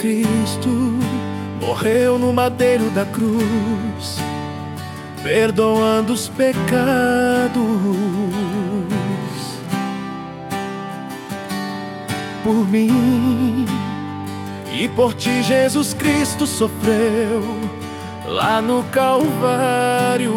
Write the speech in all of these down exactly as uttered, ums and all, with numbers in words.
Cristo morreu no madeiro da cruz, perdoando os pecados. Por mim e por ti Jesus Cristo sofreu lá no Calvário.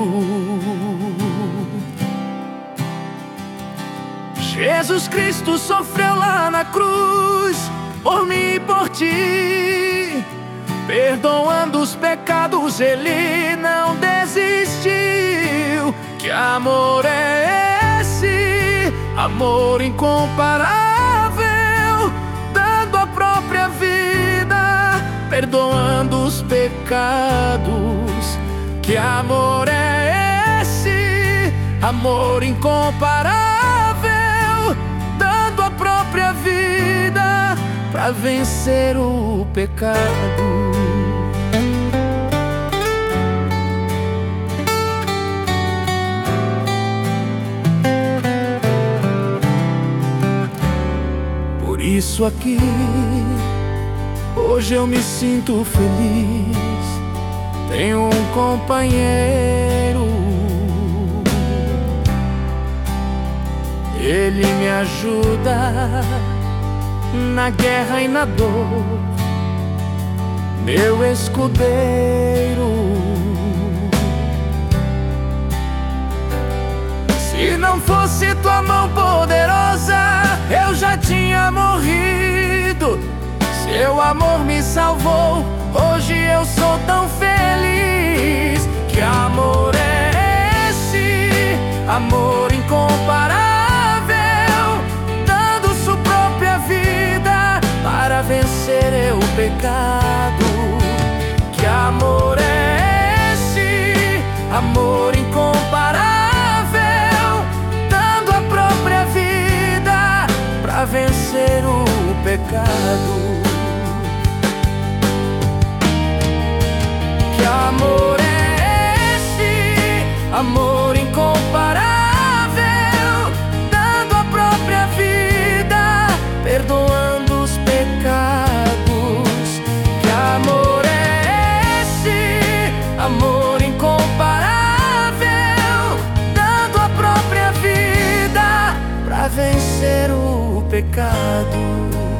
Jesus Cristo sofreu lá na cruz por mim e por ti, perdoando os pecados, Ele não desistiu. Que amor é esse? Amor incomparável, dando a própria vida, perdoando os pecados. Que amor é esse? Amor incomparável, dando a própria vida para vencer o pecado. Por isso aqui, hoje eu me sinto feliz. Tenho um companheiro, ele me ajuda na guerra e na dor, meu escudeiro. Se não fosse tua mão poderosa, eu já tinha morrido. Seu amor me salvou, hoje eu sou tão feliz. Que amor é esse? Amor incomparável, dando sua própria vida para vencer o pecado. Que amor é esse? Amor incomparável, dando a própria vida para vencer o pecado. Que amor é esse? Amor incomparável, dando a própria vida, perdoando os pecados. Que amor é esse? Amor incomparável, dando a própria vida para vencer o pecado.